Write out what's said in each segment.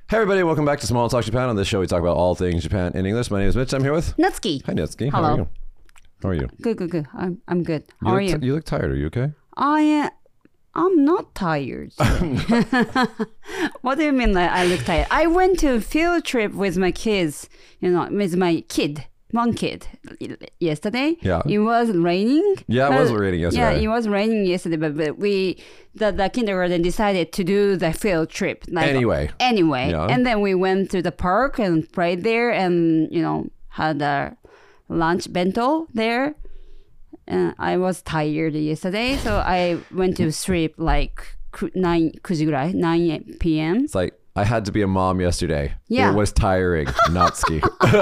Hey everybody, welcome back to Small Talk Japan. On this show, we talk about all things Japan in English. My name is Mitch. I'm here with Natsuki. Hi Natsuki. Hello. How are you? How are you? Good. I'm good. How are you? You look tired. Are you okay? I'm not tired. What do you mean that I look tired? I went to a field trip with my kids, with my one kid yesterday. Yeah. It was raining. Yeah, it was raining yesterday. Yeah, it was raining yesterday, but the kindergarten decided to do the field trip. Anyway. Yeah. And then we went to the park and played there and, had a lunch bento there. I was tired yesterday, so I went to sleep like 9 p.m. It's like, I had to be a mom yesterday. Yeah. It was tiring. Natsuki.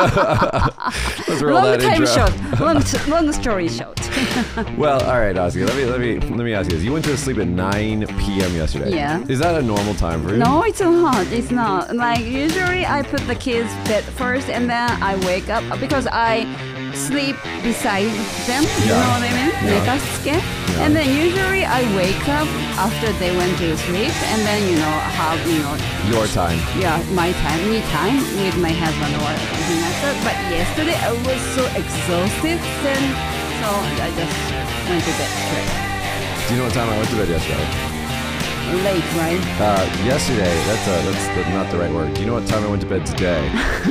Let's roll that intro. Long story short. Well, all right, Natsuki. Let me ask you this. You went to sleep at 9 p.m. yesterday. Yeah. Is that a normal time for you? No, it's not. It's not. Like, usually I put the kids bed first and then I wake up because I sleep beside them. You know what I mean? Yeah. And then usually I wake up after they went to sleep and then, have, Your time. Yeah, me time with my husband or something like that. But yesterday I was so exhausted, so I just went to bed straight. Do you know what time I went to bed yesterday? Late, right? Yesterday, that's not the right word. Do you know what time I went to bed today?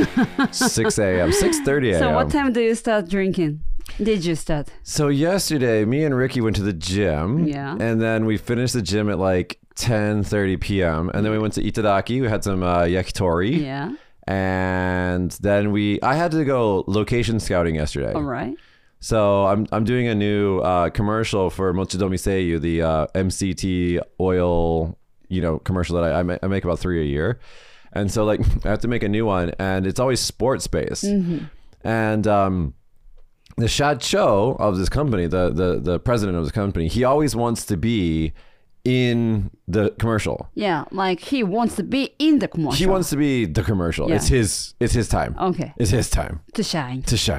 6 a.m. 6:30 a.m. So what time do you start drinking? Did you start? So yesterday, me and Ricky went to the gym. Yeah. And then we finished the gym at like 10:30 p.m. And then we went to Itadaki. We had some yakitori. Yeah. And then I had to go location scouting yesterday. All right. So I'm doing a new commercial for Mochidomi Seiyu, the MCT oil, commercial that I make about 3 a year. And so like I have to make a new one, and it's always sports based. Mm-hmm. And the Shacho of this company, the president of this company, he always wants to be in the commercial. Yeah, like he wants to be in the commercial. He wants to be the commercial. Yeah. It's his time. Okay. It's his time. To shine.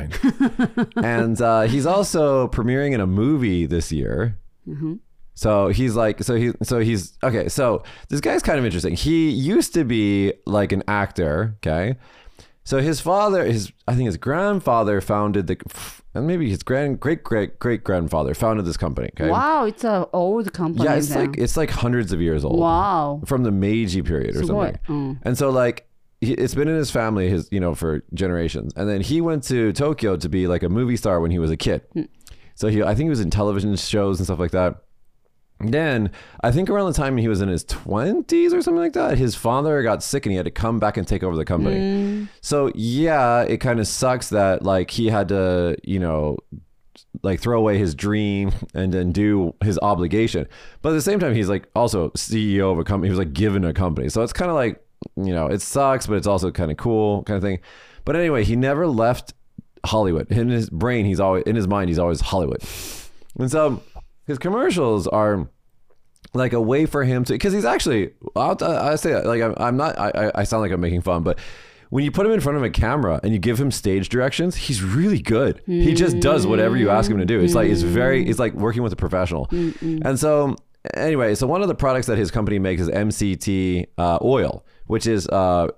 And he's also premiering in a movie this year. Mm-hmm. So he's okay. So this guy's kind of interesting. He used to be like an actor. Okay. So his grandfather founded and maybe his great grandfather founded this company. Okay. Wow, it's an old company. Yeah, it's like hundreds of years old. Wow. From the Meiji period or something. And so like it's been in his family for generations. And then he went to Tokyo to be like a movie star when he was a kid. So I think he was in television shows and stuff like that. Then I think around the time he was in his 20s or something like that, his father got sick and he had to come back and take over the company. So yeah, it kind of sucks that like he had to, like throw away his dream and then do his obligation. But at the same time, he's like also CEO of a company. He was like given a company. So it's kind of like, it sucks, but it's also kind of cool kind of thing. But anyway, he never left Hollywood. In his brain, he's always Hollywood. And so his commercials are like a way for him to, because he's actually, I say like I sound like I'm making fun, but when you put him in front of a camera and you give him stage directions, he's really good. He just does whatever you ask him to do. It's like working with a professional. And so anyway, so one of the products that his company makes is MCT oil, which is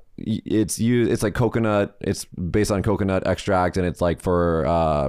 it's like coconut. It's based on coconut extract, and it's like for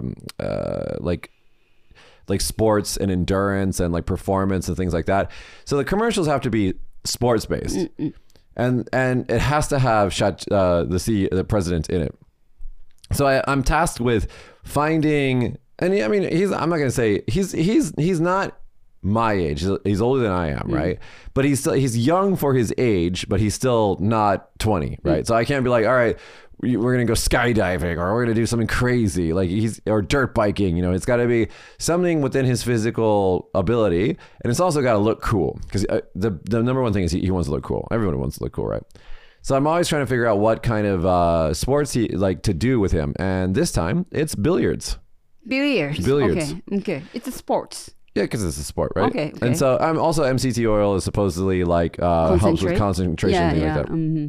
like sports and endurance and like performance and things like that. So the commercials have to be sports based, and it has to have the president in it. So I'm tasked with finding, and I mean I'm not gonna say he's not my age. He's older than I am, right? But he's young for his age, but he's still not 20, right? So I can't be like, all right, we're gonna go skydiving or we're gonna do something crazy or dirt biking. It's got to be something within his physical ability, and it's also got to look cool, because the number one thing is he wants to look cool. Everyone wants to look cool, right? So I'm always trying to figure out what kind of sports he like to do with him, and this time it's billiards. Billiards. Okay. It's a sports. Yeah, because it's a sport, right? Okay. And so I'm also MCT oil is supposedly like helps with concentration and things like that. Mm-hmm.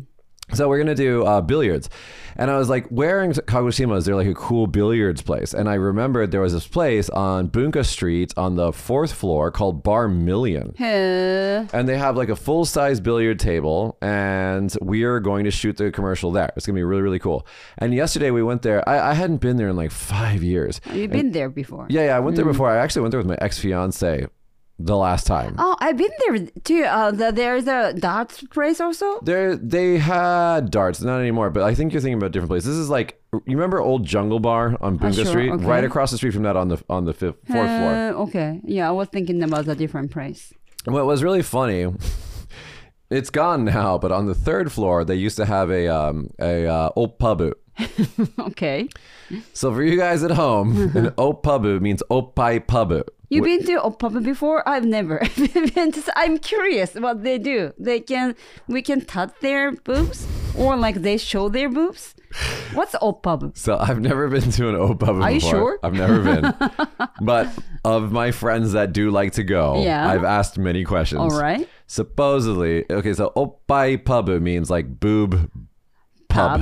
So we're gonna do billiards, and I was like, where in Kagoshima is there like a cool billiards place? And I remembered there was this place on Bunka Street on the 4th floor called Bar Million, and they have like a full-size billiard table, and we are going to shoot the commercial there. It's gonna be really, really cool. And yesterday we went there. I hadn't been there in like 5 years. You've been there before? Yeah, I went there before. I actually went there with my ex-fiance the last time. Oh, I've been there too. There's a darts place also. They had darts, not anymore. But I think you're thinking about a different place. This is like, you remember Old Jungle Bar on Bunga Street, okay. Right across the street from that on the 4th floor. Okay, yeah, I was thinking about a different place. What was really funny, it's gone now, but on the 3rd floor they used to have a oppabu. Okay. So for you guys at home, an oppabu means oppai pabu. You've been to oppabu before? I've never been to. I'm curious what they do. We can touch their boobs, or like they show their boobs. What's oppabu? So I've never been to an oppabu before. Are you sure? I've never been. But of my friends that do like to go, yeah. I've asked many questions. All right. Supposedly, okay, so oppai pabu means like boob pub.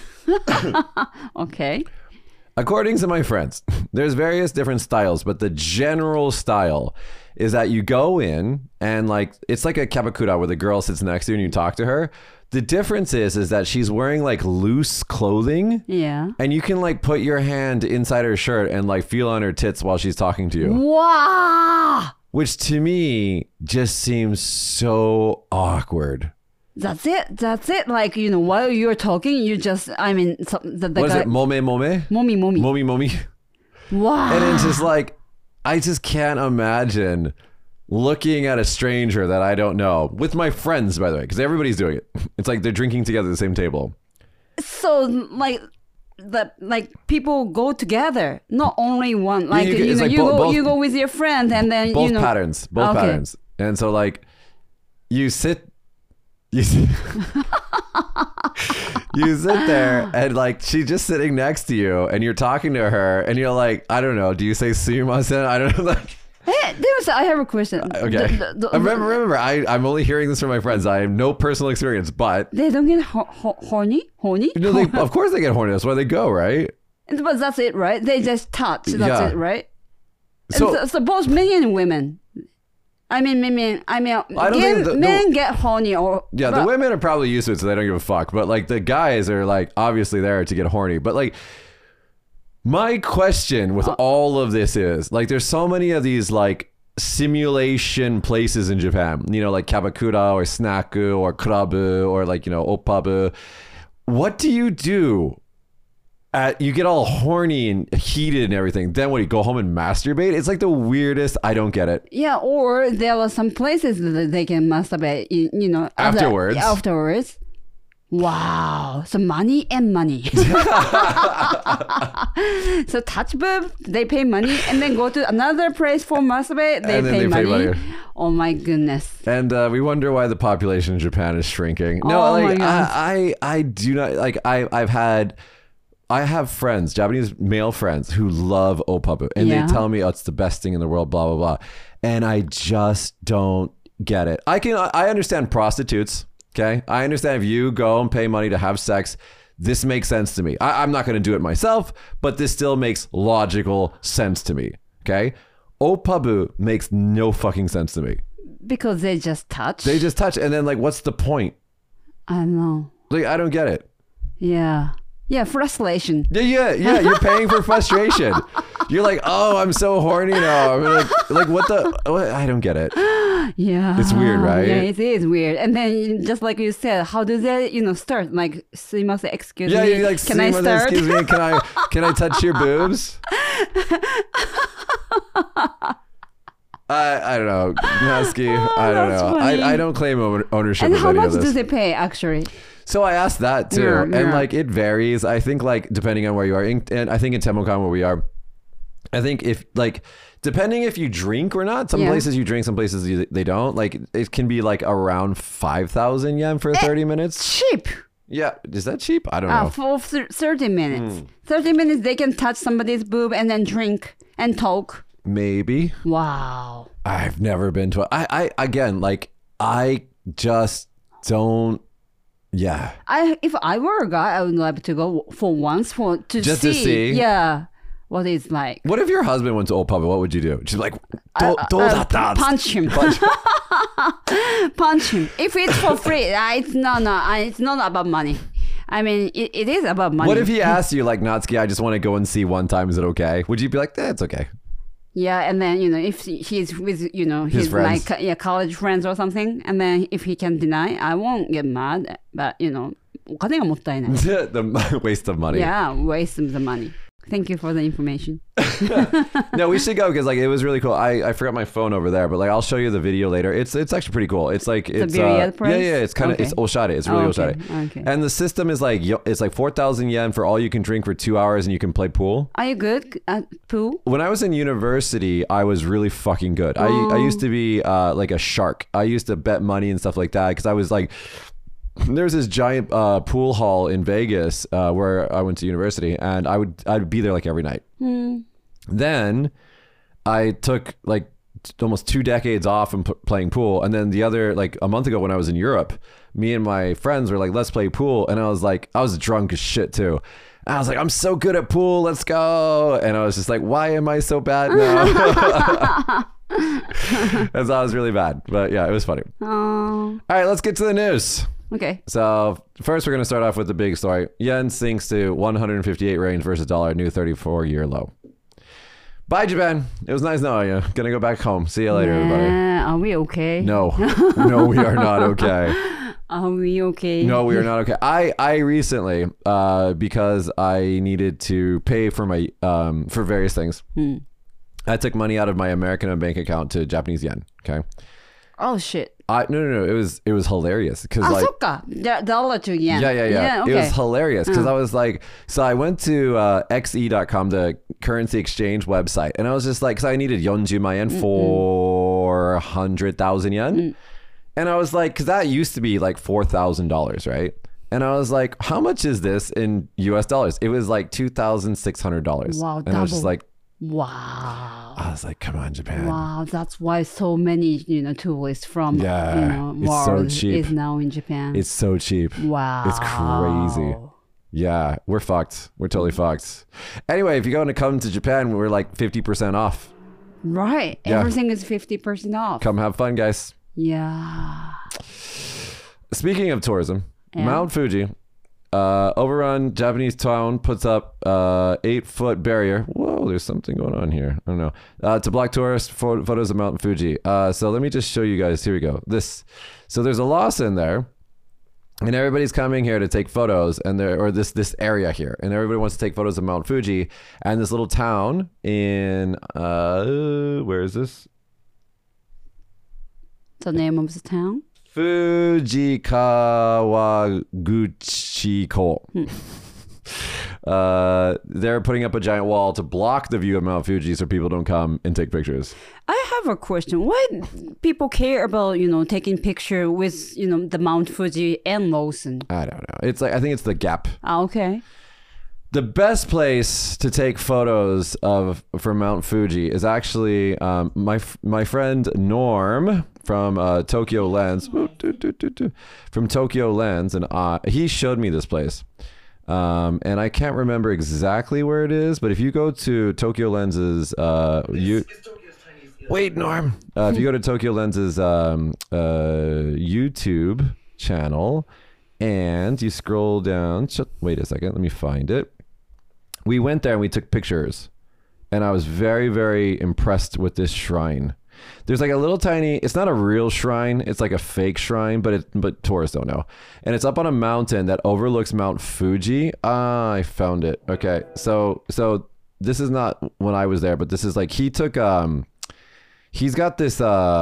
Okay. According to my friends, there's various different styles, but the general style is that you go in and like, it's like a kabakura where the girl sits next to you and you talk to her. The difference is that she's wearing like loose clothing. Yeah. And you can like put your hand inside her shirt and like feel on her tits while she's talking to you. Wow. Which to me just seems so awkward. That's it. Like, you know, while you're talking, you just, I mean, the what guy, is it? Mome? Momi. Wow. And it's just like, I just can't imagine looking at a stranger that I don't know, with my friends, by the way, because everybody's doing it. It's like they're drinking together at the same table. So, like people go together, not only one. Like, you go with your friend and then, both you know. Both patterns. And so, like, you sit there and like she's just sitting next to you and you're talking to her and you're like, I don't know, do you say sumimasen? I don't know, like. Hey, I have a question. Okay. Remember, I'm only hearing this from my friends. I have no personal experience, but they don't get horny. No, of course they get horny. That's why they go, right? But that's it, right? They just touch. That's it, right? So both men and women. I mean, men get horny or... Yeah, the women are probably used to it, so they don't give a fuck. But, like, the guys are, like, obviously there to get horny. But, like, my question with all of this is, like, there's so many of these, like, simulation places in Japan. You know, like kabakura or snaku or krabu or, like, you know, oppabu. What do you do? You get all horny and heated and everything. Then what, you go home and masturbate? It's like the weirdest. I don't get it. Yeah, or there are some places that they can masturbate, you know. Afterwards. Wow. So money and money. So touch boob, they pay money, and then go to another place for masturbate, they pay money. Oh my goodness. And we wonder why the population in Japan is shrinking. No, like I do not, like I have friends, Japanese male friends, who love oppabu, and they tell me, oh, it's the best thing in the world, blah, blah, blah. And I just don't get it. I understand prostitutes, okay? I understand if you go and pay money to have sex, this makes sense to me. I'm not going to do it myself, but this still makes logical sense to me, okay? Oppabu makes no fucking sense to me. Because they just touch? They just touch, and then, like, what's the point? I don't know. Like, I don't get it. Yeah. Yeah, frustration. Yeah, you're paying for frustration. You're like, oh, I'm so horny now. I'm like what? I don't get it. Yeah. It's weird, right? Yeah, it is weird. And then, just like you said, how do they, start? Like, sumimasen, excuse me. Yeah, like, can I start? Excuse me, can I touch your boobs? I don't know, Husky. I don't know. I don't claim ownership of any of this. And how much do they pay, actually? So I asked that too, and like it varies. I think like depending on where you are, and I think in Temukan where we are, I think if like depending if you drink or not. Some places you drink, some places they don't. Like it can be like around 5,000 yen for 30 minutes. Cheap. Yeah, is that cheap? I don't know. For 30 minutes. 30 minutes they can touch somebody's boob and then drink and talk. Maybe. Wow. I've never been to. I again like I just don't Yeah. If I were a guy, I would like to go for once to see. Yeah. What it's like. What if your husband went to Old Pub? What would you do? She's like, punch him. Punch him. If it's for free, it's not about money. I mean, it is about money. What if he asked you, like, Natsuki, I just want to go and see one time. Is it okay? Would you be like, it's okay? Yeah, and then, if he's with, his friends. like, college friends or something, and then if he can deny, I won't get mad. But, お金がもったいない. The waste of money. Yeah, waste of the money. Thank you for the information. No, we should go because like it was really cool. I forgot my phone over there, but like I'll show you the video later. It's actually pretty cool. It's like it's yeah. It's kind of it's oshare. It's really oshare. Okay. And the system is like it's like 4,000 yen for all you can drink for 2 hours and you can play pool. Are you good at pool? When I was in university, I was really fucking good. I used to be like a shark. I used to bet money and stuff like that because I was like. There's this giant pool hall in Vegas where I went to university, and I'd be there like every night. Then I took like almost 2 decades off from playing pool, and then the other like a month ago when I was in Europe, me and my friends were like, let's play pool, and I was drunk as shit too. And I was like, I'm so good at pool, let's go. And I was just like, why am I so bad now? And so I was really bad, but yeah, it was funny. All right, let's get to the news. Okay. So first we're going to start off with the big story. Yen sinks to 158 range versus dollar, new 34-year low. Bye, Japan. It was nice knowing you. Gonna go back home. See you later, everybody. Are we okay? No, we are not okay. Are we okay? No, we are not okay. I recently, because I needed to pay for my for various things, I took money out of my American bank account to Japanese yen. Okay. Oh shit. No. It was hilarious because like. そっか. Dollar to yen. Yeah. Okay. It was hilarious because I was like, so I went to xe.com, the currency exchange website, and I was just like, because I needed 40万yen, 400,000 yen, and I was like, because that used to be like $4,000, right? And I was like, how much is this in US dollars? It was like $2,600. Wow, and I was just like, wow. I was like, come on, Japan. Wow, that's why so many, tourists from, it's world so cheap. is now in Japan. It's so cheap. Wow. It's crazy. Yeah, we're fucked. We're totally fucked. Anyway, if you come to Japan, we're like 50% off. Right. Yeah. Everything is 50% off. Come have fun, guys. Yeah. Speaking of tourism, Mount Fuji, overrun Japanese town puts up 8-foot barrier. Whoa, there's something going on here. I don't know. To block tourist photos of Mount Fuji. So let me just show you guys. Here we go. So there's a Lawson there, and everybody's coming here to take photos, and this area here, and everybody wants to take photos of Mount Fuji, and this little town in where is this? The name of the town? Fujikawaguchiko. They're putting up a giant wall to block the view of Mount Fuji so people don't come and take pictures. I have a question. Why people care about, taking picture with, the Mount Fuji and Lawson? I don't know. It's like, I think it's the gap. Okay. The best place to take photos for Mount Fuji is actually my friend Norm from Tokyo Lens. From Tokyo Lens, and he showed me this place. And I can't remember exactly where it is, but if you go to Tokyo Lens's wait, Norm. If you go to Tokyo Lens's YouTube channel and you scroll down, wait a second, let me find it. We went there and we took pictures, and I was very, very impressed with this shrine. There's like a little tiny, it's not a real shrine, it's like a fake shrine, but tourists don't know. And it's up on a mountain that overlooks Mount Fuji. I found it. Okay. So this is not when I was there, but this is like, he took, he's got this,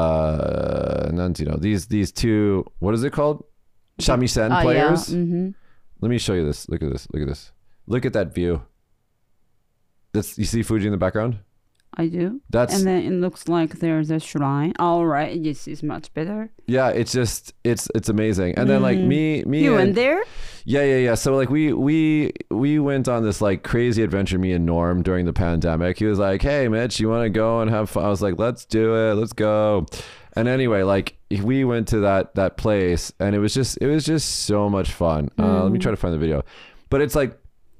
these two, what is it called? Shamisen players. Yeah. Mm-hmm. Let me show you this. Look at this. Look at this. Look at that view. You see Fuji in the background? I do. And then it looks like there's a shrine. All right, this is much better. Yeah, it's amazing. And then like me. You went there? Yeah. So like we went on this like crazy adventure, me and Norm, during the pandemic. He was like, "Hey, Mitch, you want to go and have fun?" I was like, "Let's do it. Let's go." And anyway, like we went to that place, and it was just so much fun. Let me try to find the video, but it's like,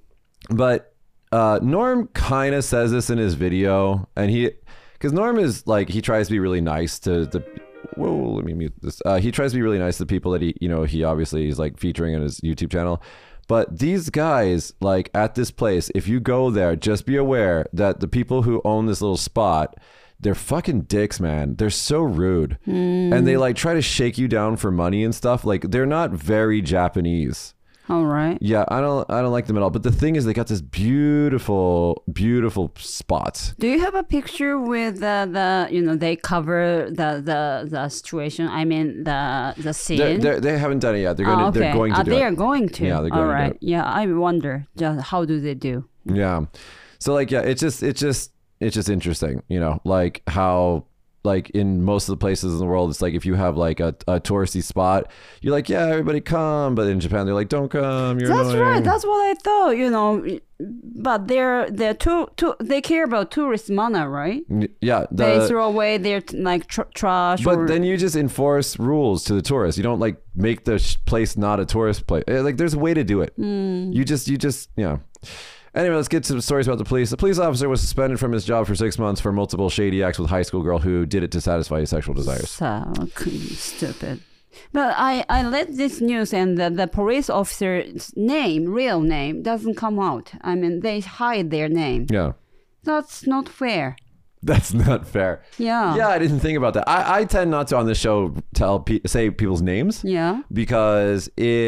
Norm kind of says this in his video, and because Norm is like, he tries to be really nice to the. Whoa, let me mute this. He tries to be really nice to people that he obviously is like featuring on his YouTube channel. But these guys, like at this place, if you go there, just be aware that the people who own this little spot, they're fucking dicks, man. They're so rude. And they like try to shake you down for money and stuff. Like they're not very Japanese. All right. Yeah, I don't like them at all. But the thing is, they got this beautiful spots. Do you have a picture with the they cover the situation? I mean the scene. They haven't done it yet. They're going to do it. They are going to. Yeah, they're going to do it. Yeah, I wonder just how do they do? Yeah. So like, yeah, it's just interesting, like how, like in most of the places in the world, it's like if you have like a touristy spot, you're like, yeah, everybody come. But in Japan, they're like, don't come. You're That's annoying. right. That's what I thought. But they're too they care about tourist manner, right? Yeah. They throw away their like trash. But then you just enforce rules to the tourists. You don't like make the place not a tourist place. Like there's a way to do it. You just Anyway, let's get to the stories about the police. The police officer was suspended from his job for 6 months for multiple shady acts with a high school girl who did it to satisfy his sexual desires. So stupid. But I read this news, and the police officer's real name, doesn't come out. I mean, they hide their name. Yeah. That's not fair. That's not fair. Yeah. Yeah, I didn't think about that. I tend not to on this show say people's names. Yeah. Because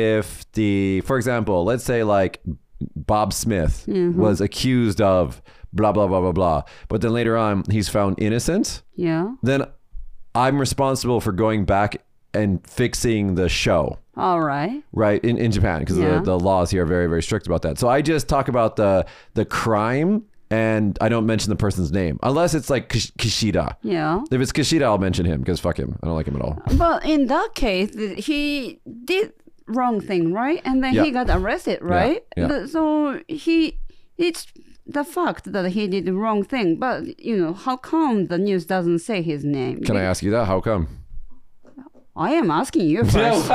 for example, let's say like Bob Smith was accused of blah, blah, blah, blah, blah. But then later on, he's found innocent. Yeah. Then I'm responsible for going back and fixing the show. All right. Right. In Japan, because the laws here are very, very strict about that. So I just talk about the crime, and I don't mention the person's name unless it's like Kishida. Yeah. If it's Kishida, I'll mention him because fuck him. I don't like him at all. But in that case, he did wrong thing, right? And then he got arrested, right? Yeah. So it's the fact that he did the wrong thing. But, how come the news doesn't say his name? Can I ask you that? How come? I am asking you first.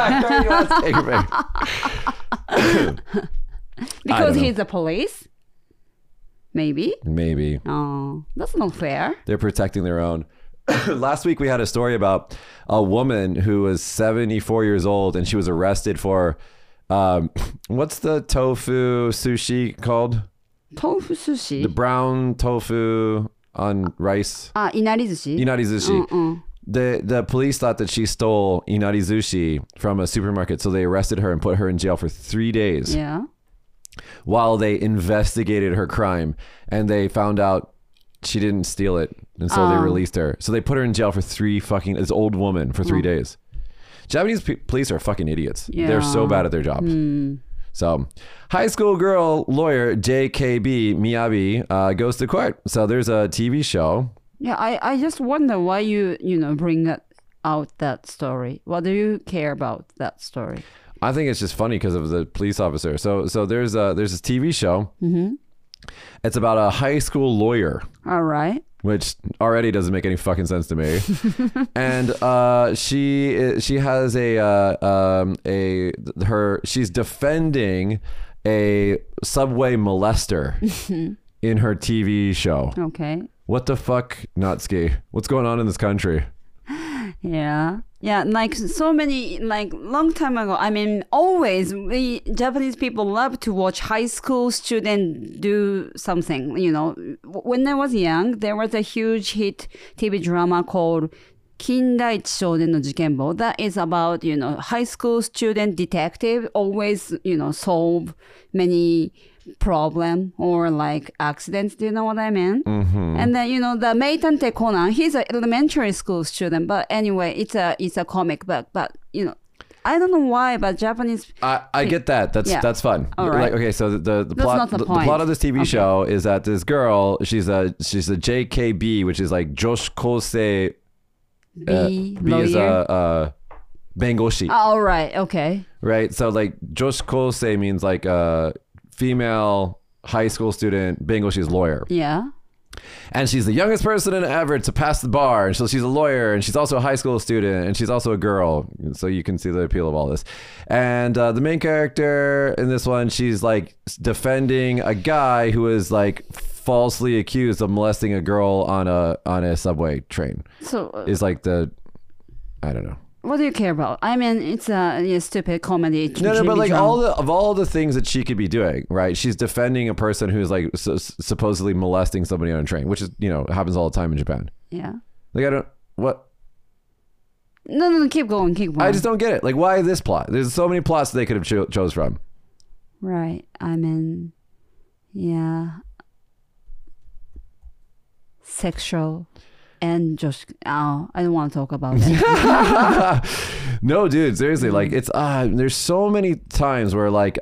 Because he's a police? Maybe. Oh, that's not fair. They're protecting their own. Last week we had a story about a woman who was 74 years old, and she was arrested for what's the tofu sushi called? Tofu sushi? The brown tofu on rice. Inarizushi. Inarizushi. The police thought that she stole inarizushi from a supermarket, so they arrested her and put her in jail for 3 days. Yeah. While they investigated her crime, and they found out she didn't steal it, and so they released her. So they put her in jail for this old woman for 3 days. Japanese police are fucking idiots. Yeah. They're so bad at their job. So high school girl lawyer JKB Miyabi goes to court. So there's a TV show. Yeah, I just wonder why you bring out that story. What do you care about that story? I think it's just funny because of the police officer. So there's this TV show. Mm-hmm. It's about a high school lawyer. All right. Which already doesn't make any fucking sense to me. And she has she's defending a subway molester in her TV show. Okay. What the fuck, Natsuki? What's going on in this country? Yeah. Yeah, like so many, like long time ago, I mean, always we Japanese people love to watch high school students do something, When I was young, there was a huge hit TV drama called Kindaichi Shounen no Jikenbo. That is about, high school student detective always, solve many problem or like accidents. Do you know what I mean? Mm-hmm. And then the Meitante Conan, he's an elementary school student, but anyway, it's a comic book. But I don't know why, but Japanese. I get that. That's fun. All right. Like, okay, so the plot the plot of this TV show is that this girl, she's a JKB, which is like Josh Kosei. B is a bengoshi. Oh, right. Okay. Right? So like joshikosei means like a female high school student. Bengoshi is lawyer. Yeah. And she's the youngest person ever to pass the bar. And so she's a lawyer, and she's also a high school student, and she's also a girl. So you can see the appeal of all this. And the main character in this one, she's like defending a guy who is like falsely accused of molesting a girl on a subway train. So Is like I don't know. what do you care about? I mean, it's a stupid comedy. No, but like drama. all the things that she could be doing, right? She's defending a person who's like supposedly molesting somebody on a train, which is, happens all the time in Japan. Yeah. Like what? No, keep going. I just don't get it. Like, why this plot? There's so many plots they could have chose from. Right. I mean, yeah. Sexual and just I don't want to talk about it. No, dude, seriously, like it's there's so many times where like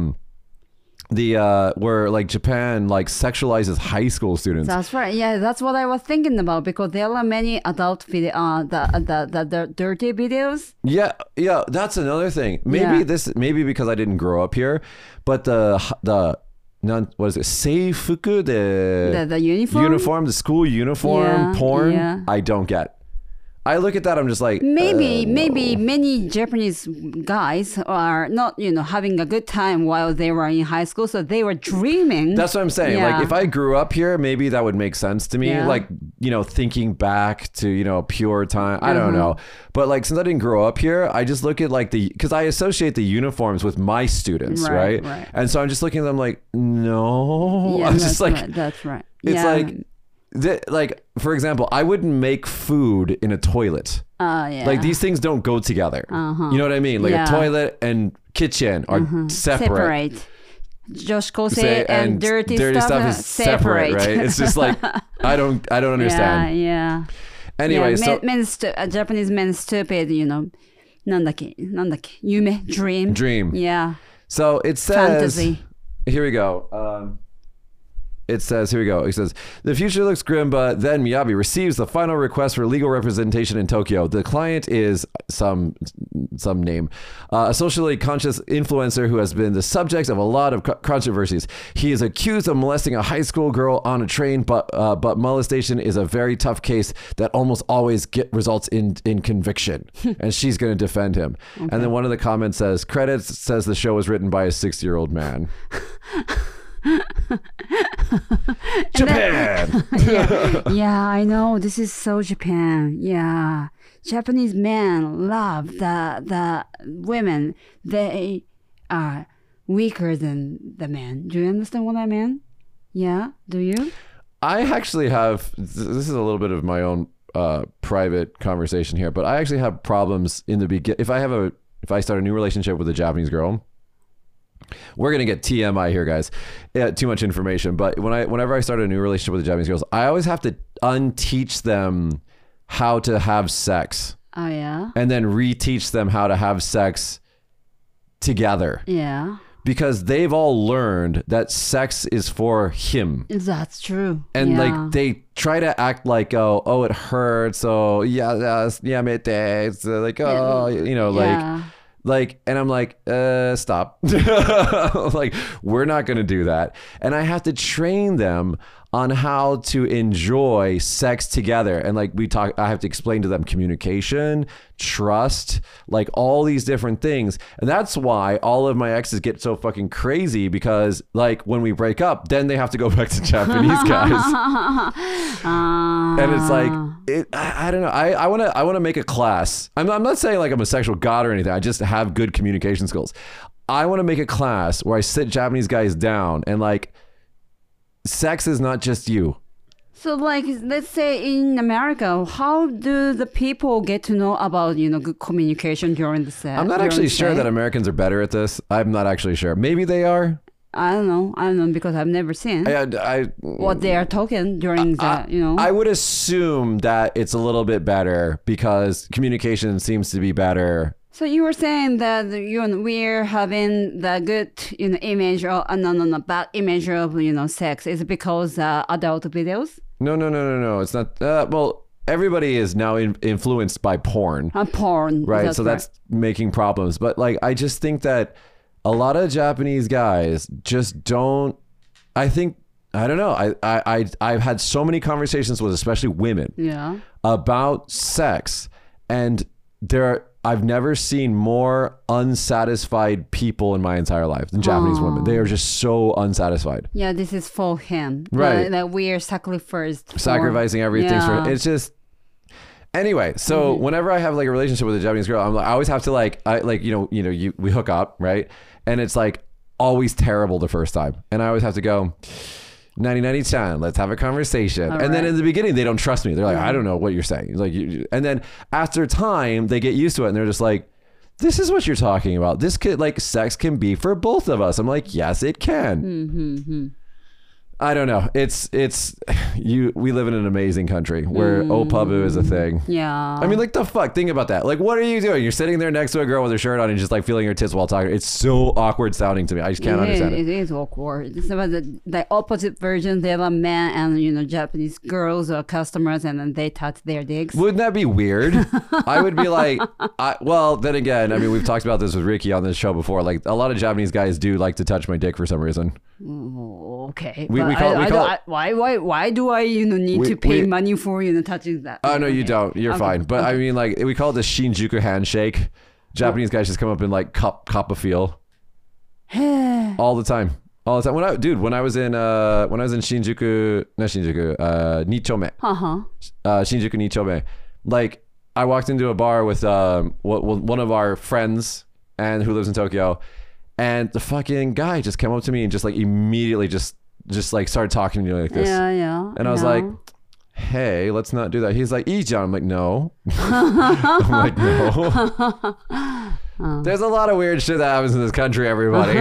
where like Japan like sexualizes high school students. That's right. Yeah, that's what I was thinking about, because there are many adult video, the dirty videos. Yeah, that's another thing. Maybe because I didn't grow up here, but what is it? Seifuku, The uniform. the school uniform porn. Yeah. I don't get. I look at that, I'm just like, Maybe many Japanese guys are not, having a good time while they were in high school, so they were dreaming. That's what I'm saying. Yeah. Like, if I grew up here, maybe that would make sense to me. Yeah. Like, thinking back to, pure time. I don't know. But like, since I didn't grow up here, I just look at like because I associate the uniforms with my students, right? And so I'm just looking at them like, no. Yeah, I'm just like, that's right. It's like, for example, I wouldn't make food in a toilet. Yeah. Like, these things don't go together. You know what I mean? Like, a toilet and kitchen are separate. Joshikosei and dirty stuff is separate, right? It's just like, I don't understand. Yeah. Anyway, Japanese men stupid, なんだっけ夢 dream. Yeah. So it says, fantasy. Here we go. It says, the future looks grim, but then Miyabi receives the final request for legal representation in Tokyo. The client is some name, a socially conscious influencer who has been the subject of a lot of controversies. He is accused of molesting a high school girl on a train, but molestation is a very tough case that almost always results in conviction. And she's going to defend him. Okay. And then one of the comments says, credits says the show was written by a 60-year-old man. Japan. Yeah, I know. This is so Japan. Yeah, Japanese men love the women. They are weaker than the men. Do you understand what I mean? Yeah. Do you? I actually have. This is a little bit of my own private conversation here, but I actually have problems in the beginning. If I start a new relationship with a Japanese girl. We're gonna get TMI here, guys. Yeah, too much information. But whenever I start a new relationship with the Japanese girls, I always have to unteach them how to have sex. Oh yeah. And then reteach them how to have sex together. Yeah. Because they've all learned that sex is for him. That's true. And like they try to act like oh it hurts. Oh yeah, mate. It's like like, and I'm like, stop. Like, we're not going to do that. And I have to train them on how to enjoy sex together. And like I have to explain to them communication, trust, like all these different things. And that's why all of my exes get so fucking crazy, because like when we break up, then they have to go back to Japanese guys. And it's like, I don't know. I want to make a class. I'm not saying like I'm a sexual god or anything. I just have good communication skills. I want to make a class where I sit Japanese guys down and like, sex is not just you. So like, let's say in America, how do the people get to know about, good communication during the sex? I'm not actually sure that Americans are better at this. I'm not actually sure. Maybe they are. I don't know because I've never seen what they are talking during the, I would assume that it's a little bit better because communication seems to be better. So you were saying that we're having the good image or bad image of sex is because adult videos? No. It's not. Well, everybody is now influenced by porn. Porn. Right. So that's making problems. But like, I just think that a lot of Japanese guys just don't, I don't know. I've had so many conversations with especially women about sex, and I've never seen more unsatisfied people in my entire life than Japanese women. They are just so unsatisfied. Yeah, this is for him. Right. That we are sacrificing everything for it's just anyway. So whenever I have like a relationship with a Japanese girl, I always have to we hook up, right? And it's like always terrible the first time, and I always have to go, 90-90-chan, let's have a conversation. And then in the beginning, they don't trust me. They're like, I don't know what you're saying. Like, and then after time, they get used to it, and they're just like, this is what you're talking about. This could, like, sex can be for both of us. I'm like, yes, it can. I don't know. We live in an amazing country where opabu is a thing. Yeah. I mean, like, the fuck? Think about that. Like, what are you doing? You're sitting there next to a girl with her shirt on and just like feeling her tits while talking. It's so awkward sounding to me. I just can't understand it. It is awkward. It's about the opposite version. They have a man and, Japanese girls or customers, and then they touch their dicks. Wouldn't that be weird? I would be like, well, then again, I mean, we've talked about this with Ricky on this show before. Like, a lot of Japanese guys do like to touch my dick for some reason. Okay. Why do I need to pay money for touching that? Oh no, you don't. You're fine. But I mean, like, we call it the Shinjuku handshake. Japanese guys just come up and like cup a feel all the time. When I was in Shinjuku, not Shinjuku, Nichome. Shinjuku Nichome. Like, I walked into a bar with one of our friends and who lives in Tokyo. And the fucking guy just came up to me and just like immediately just like started talking to me like this. Yeah. And I was like, hey, let's not do that. He's like, Ijan. I'm like, no. I'm like, no. There's a lot of weird shit that happens in this country, everybody.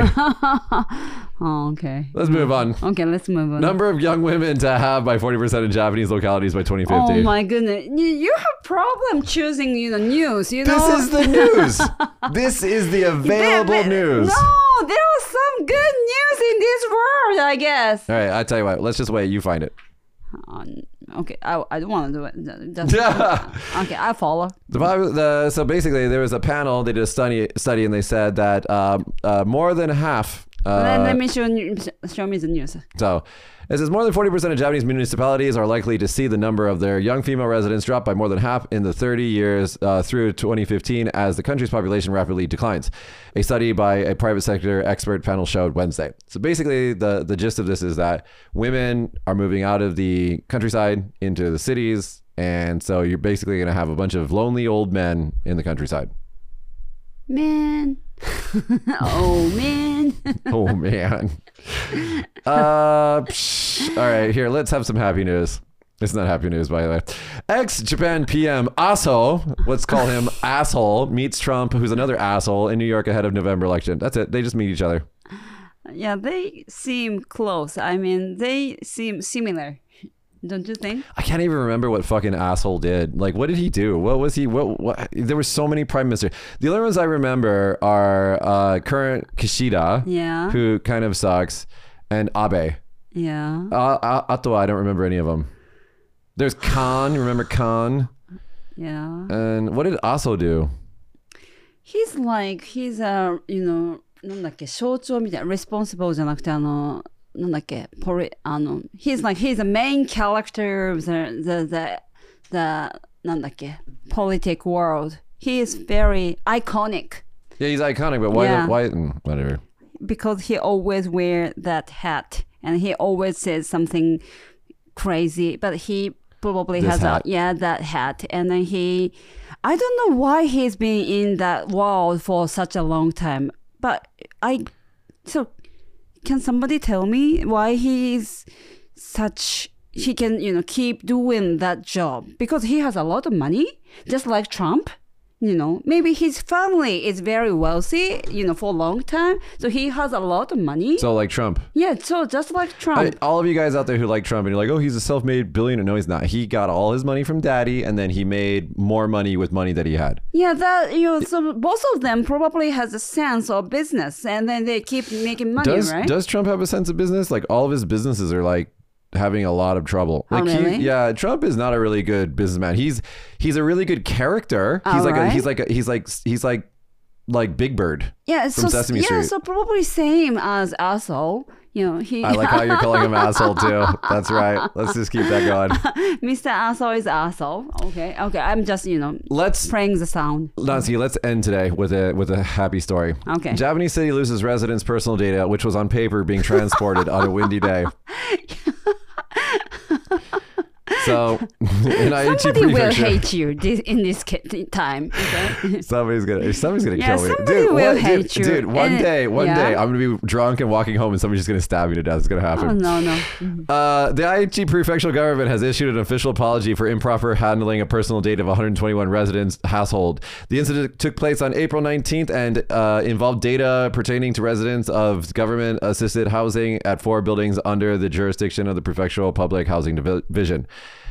Okay. Let's move on. Okay, let's move on. Number of young women to have by 40% in Japanese localities by 2050. Oh my goodness. You have problem choosing, news, This is the news. This is the available news. No, there was some good news in this world, I guess. All right, I tell you what. Let's just wait. You find it. Okay, I don't want to do it. Okay, I follow. So basically, there was a panel. They did a study, and they said that more than half. Let me show me the news. So it says more than 40% of Japanese municipalities are likely to see the number of their young female residents drop by more than half in the 30 years through 2015 as the country's population rapidly declines. A study by a private sector expert panel showed Wednesday. So basically, the gist of this is that women are moving out of the countryside into the cities. And so you're basically going to have a bunch of lonely old men in the countryside. Man. Oh, man. Oh, man. All right, here, let's have some happy news. It's not happy news, by the way. Ex-Japan PM Aso, let's call him asshole, meets Trump, who's another asshole, in New York ahead of November election. That's it. They just meet each other. Yeah, they seem close. I mean, they seem similar. Don't you think? I can't even remember what fucking asshole did. Like, what did he do? What was he? What? There were so many prime ministers. The only ones I remember are current Kishida, who kind of sucks, and Abe. Yeah. Atawa, I don't remember any of them. There's Khan. Remember Khan? Yeah. And what did Aso do? He's a なんだっけ象徴みたいな responsible じゃなくてなんだっけhe's a main character of the なんだっけ politic world. He is very iconic. Yeah, he's iconic, but why whatever. Because he always wears that hat and he always says something crazy, but he probably has that hat, and then I don't know why he's been in that world for such a long time, but can somebody tell me why he can keep doing that job? Because he has a lot of money, just like Trump. Maybe his family is very wealthy, for a long time. So he has a lot of money. So like Trump. Yeah, so just like Trump. All of you guys out there who like Trump and you're like, oh, he's a self-made billionaire. No, he's not. He got all his money from daddy and then he made more money with money that he had. Yeah, so both of them probably has a sense of business and then they keep making money, right? Does Trump have a sense of business? Like all of his businesses are like, having a lot of trouble. Oh, Like really? yeah, Trump is not a really good businessman. He's a really good character. He's like Big Bird. Yeah, from so Sesame Street. so probably same as asshole. You know, he. I like how you're calling him asshole too. That's right. Let's just keep that going. Mr. Asshole is asshole. Okay. I'm just Let's playing the sound. Nancy, let's end today with a happy story. Okay. Japanese city loses residents' personal data, which was on paper being transported on a windy day. So, in Aichi Somebody will Prefecture, hate you in this time. Okay? somebody's gonna kill me. Somebody will hate you. Dude, one And- day, yeah. I'm gonna be drunk and walking home, and somebody's just gonna stab me to death. It's gonna happen. Oh no. The Aichi prefectural government has issued an official apology for improper handling of personal data of 121 residents' household. The incident took place on April 19th and involved data pertaining to residents of government-assisted housing at 4 buildings under the jurisdiction of the Prefectural Public Housing Division.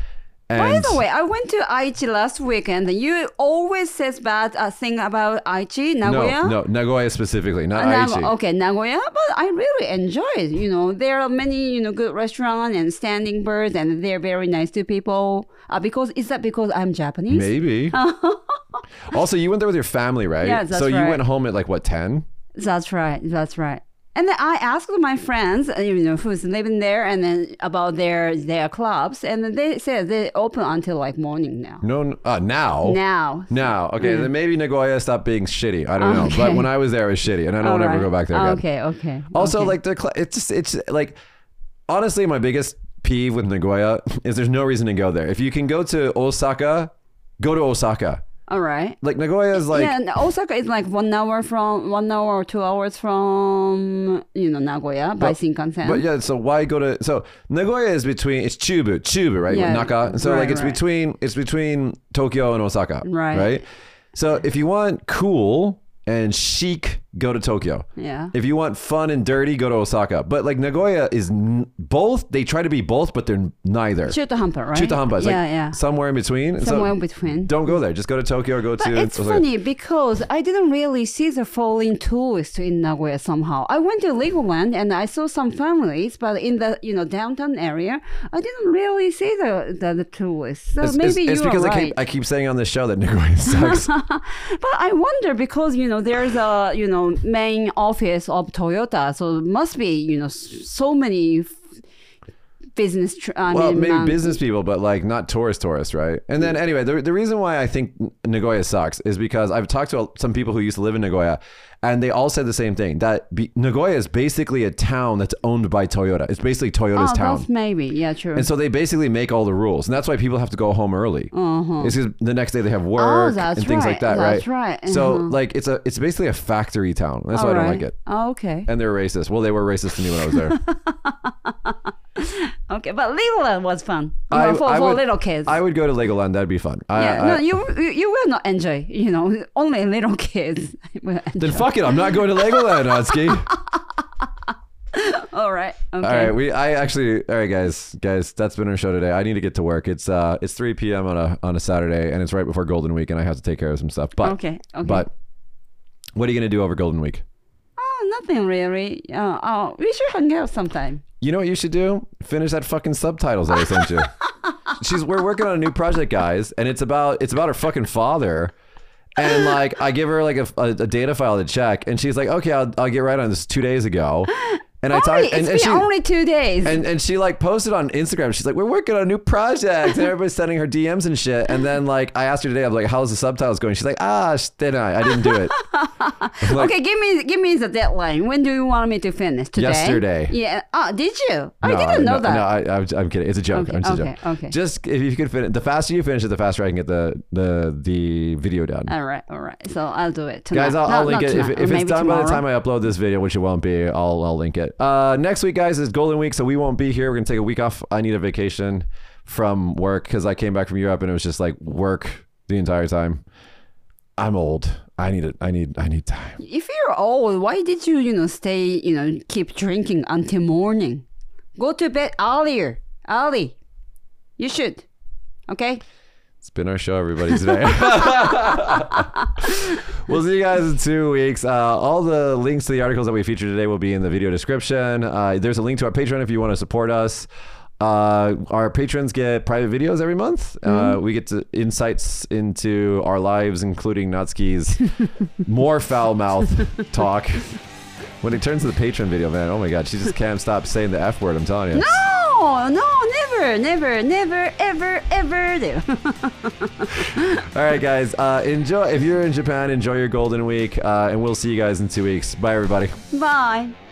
By the way, I went to Aichi last weekend. You always says bad thing about Aichi, Nagoya. No, Nagoya specifically, not Aichi. Okay, Nagoya, but I really enjoy it. There are many, good restaurants and standing birds, and they're very nice to people. Is that because I'm Japanese? Maybe. Also, you went there with your family, right? Yeah, that's so you right. went home at like what, 10? That's right. And then I asked my friends, who's living there, and then about their clubs, and then they said they open until like morning now. No, now. Now. Okay, then maybe Nagoya stopped being shitty. I don't know, Okay. but when I was there, it was shitty, and I don't ever go back there again. Okay. Also, okay. like it's like, honestly, my biggest peeve with Nagoya is there's no reason to go there. If you can go to Osaka, go to Osaka. All right. Like Nagoya is like, yeah, and Osaka is like 1 hour or 2 hours from Nagoya by Shinkansen. But yeah, so why go to? So Nagoya is between, it's Chubu, right? Yeah, Naka. And so right, like it's right. between Tokyo and Osaka, Right. So if you want cool and chic, go to Tokyo. Yeah. If you want fun and dirty, go to Osaka. But like Nagoya is both. They try to be both, but they're neither. Chutohampa, right? Chutohampa is yeah. like somewhere in between. And Somewhere so in between. Don't go there. Just go to Tokyo or go But to it's Osaka. funny because I didn't really see the foreign tourists in Nagoya somehow. I went to Legoland and I saw some families, but in the downtown area, I didn't really see the tourists. So It's maybe because you're right. I keep saying on this show that Nagoya sucks. But I wonder because there's a main office of Toyota, so it must be so many business. Maybe business people, but like not tourists, right? And then anyway, the reason why I think Nagoya sucks is because I've talked to some people who used to live in Nagoya, and they all said the same thing, that Nagoya is basically a town that's owned by Toyota. It's basically Toyota's town. That's maybe, yeah, true. And so they basically make all the rules, and that's why people have to go home early. It's because the next day they have work and things like that, That's right. So like it's basically a factory town. That's why I don't like it. Oh, okay. And they're racist. Well, they were racist to me when I was there. Okay, but Legoland was fun. I For little kids. I would go to Legoland. That'd be fun. You will not enjoy. Only little kids will enjoy. Then fuck it. I'm not going to Legoland, Natsuki. All right. Okay. All right. All right, guys. That's been our show today. I need to get to work. It's 3 p.m. on a Saturday, and it's right before Golden Week, and I have to take care of some stuff. But okay. But what are you gonna do over Golden Week? Oh, nothing really. We should hang out sometime. You know what you should do? Finish that fucking subtitles that I sent you. We're working on a new project, guys, and it's about her fucking father. And like, I give her like a data file to check, and she's like, "Okay, I'll get right on this." 2 days ago, and It's been only 2 days. And she like posted on Instagram. She's like, "We're working on a new project," and everybody's sending her DMs and shit. And then like, I asked her today, I'm like, "How's the subtitles going?" She's like, I didn't do it." Like, okay, give me the deadline. When do you want me to finish? Today? Yesterday. Yeah. Oh, did you? I didn't know that. No, I'm kidding. It's a joke. Okay, It's a joke. okay. Just if you could finish, the faster you finish it, the faster I can get the video done. All right. So I'll do it tonight. Guys, I'll link it. Tonight, If it's done by the tomorrow. time I upload this video, which it won't be, I'll link it. Next week, guys, is Golden Week, so we won't be here. We're gonna take a week off. I need a vacation from work because I came back from Europe and it was just like work the entire time. I'm old. I need it. I need time. If you're old, why did you stay keep drinking until morning? Go to bed earlier. Early. You should. Okay. It's been our show, everybody, today. We'll see you guys in 2 weeks. All the links to the articles that we featured today will be in the video description. There's a link to our Patreon if you want to support us. Our patrons get private videos every month. We get insights into our lives, including Natsuki's more foul mouth talk. When it turns to the patron video, man, oh my God, she just can't stop saying the F word, I'm telling you. No, never, ever do. All right, guys, enjoy. If you're in Japan, enjoy your Golden Week, and we'll see you guys in 2 weeks. Bye, everybody. Bye.